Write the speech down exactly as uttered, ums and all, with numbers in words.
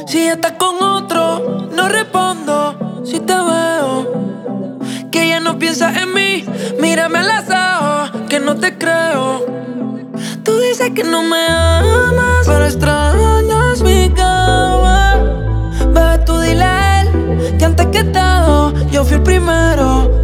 Si estás con otro, no respondo. Si te veo, que ya no piensas en mí. Mírame a los ojos, que no te creo. Tú dices que no me amas, pero extrañas mi cama. Bebé, tú dile a él que antes que todo yo fui el primero.